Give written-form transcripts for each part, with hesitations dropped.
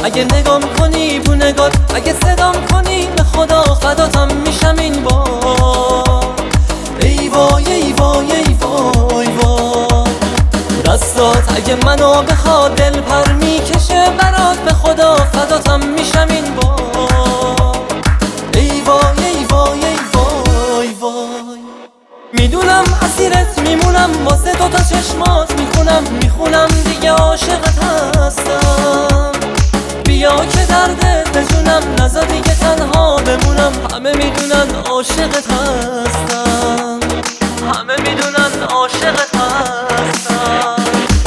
اگه نگام کنی بو نگات، اگه صدام کنی به خدا فداتم میشم این بار. ای وای ای وای ای وای وای، دستات اگه منو بخواد دل پر میکشه برات، به خدا فداتم میشم این بار. ای وای ای وای ای وای وای، میدونم اسیرت میمونم، واسه دوتا چشمات میخونم دیگه عاشقت هستم. بیا که دردت بجونم، نذار دیگه تنها بمونم. همه میدونن عاشقت هستم، همه میدونن عاشقت هستم.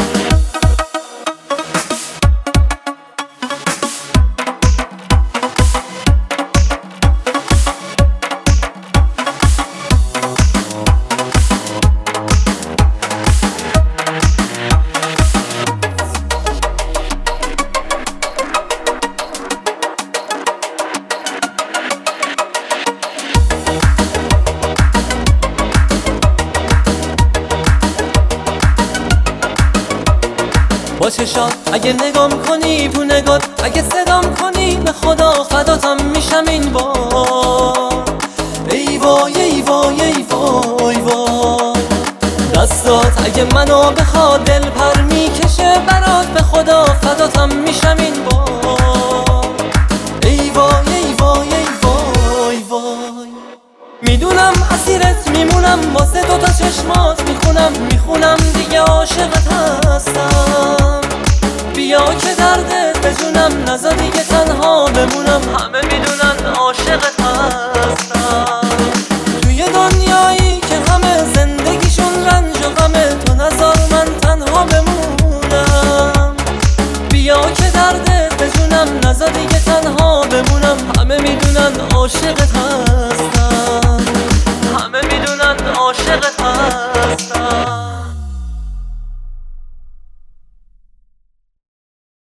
با چشات اگه نگام کنی بو نگات، اگه صدام کنی به خدا فداتم میشم این بار. ای وای ای وای ای وای وای، دستات اگه منو بخواد دل پر میکشه برات، به خدا فداتم میشم این بار. ای وای ای وای ای وای وای، میدونم اسیرت میمونم، واسه دوتا چشمات میخونم دیگه عاشقت هستم. بیا که دردت بجونم، نذار دیگه تنها بمونم. همه میدونن عاشقت هستم. توی دنیایی که همه زندگیشون رنج و غمه، تو نذار من تنها بمونم. بیا که دردت بجونم، نذار دیگه تنها بمونم. همه میدونن عاشقت هستم، همه میدونن عاشقت هستم.